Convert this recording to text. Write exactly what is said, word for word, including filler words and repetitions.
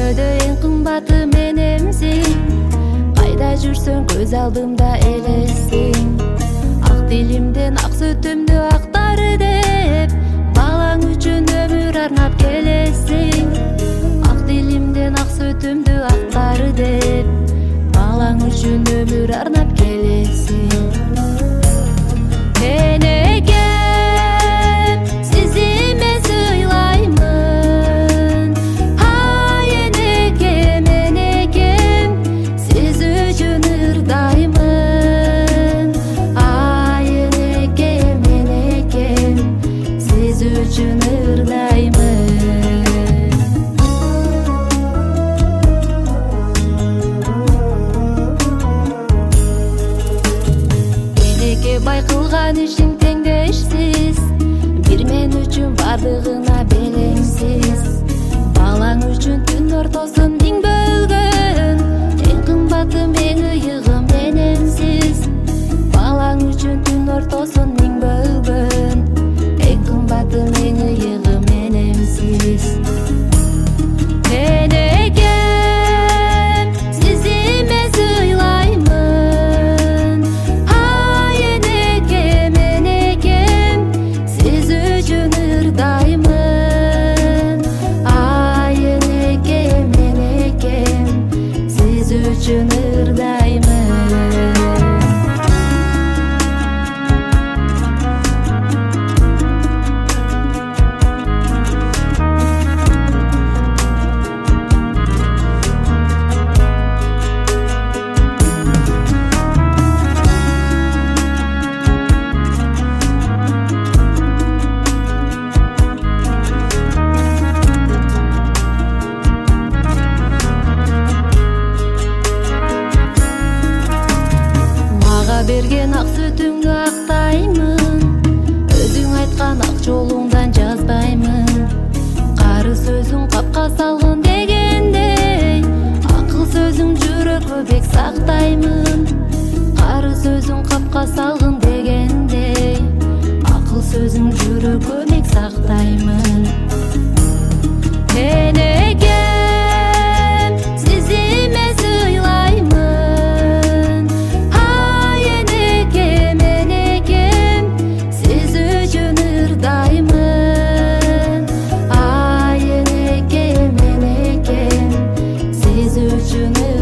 дүйнөдө эң кымбаты менемсиң. Кайда жүрсөң көз алдымда элесиң. Ак диlimден ак сөтүмдү актары деп, балаң үчүн өмүр арнап келесиң. Ак диlimден ак сөтүмдү актары деп, балаң үчүн өмүр арнап келесиң. Энекем, сизиме сыйлаймын. Ай энекем, энекем, сиз үчүн ырдаймын. Ай энекем, энекем, сиз үчүн ырдаймын. Бай кылган ишиң теңдешсиз, бир мен үчүн бардыгына белеңсиз. Балаң үчүн түн ортосун миң бөлгөн, эң кымбатым эң ыйыгым менемсиз. Балаң үчүн түн ортосун миң бөлгөн, эң кымбатым эң ыйыгым менемсиз. Энекем, сизиме сыйлаймын. Ай энекем, энекем, сиз үчүн ырдаймын. Ай энекем, энекем, сиз үчүн ырдаймын. Берген ак сөтүңдү актаймын, өзүң айткан ак жолуңдан жазбаймын. Кары сөзүң капка салгын дегендей, акыл сөзүң жүрөгү бек сактаймын. Кары сөзүң капка салгын дегендей, акыл сөзүң жүрөгү бек сактаймын. Энекем, сизиме сыйлаймын. Ай энекем, энекем, сиз үчүн ырдаймын. Ай энекем, энекем, сиз үчүн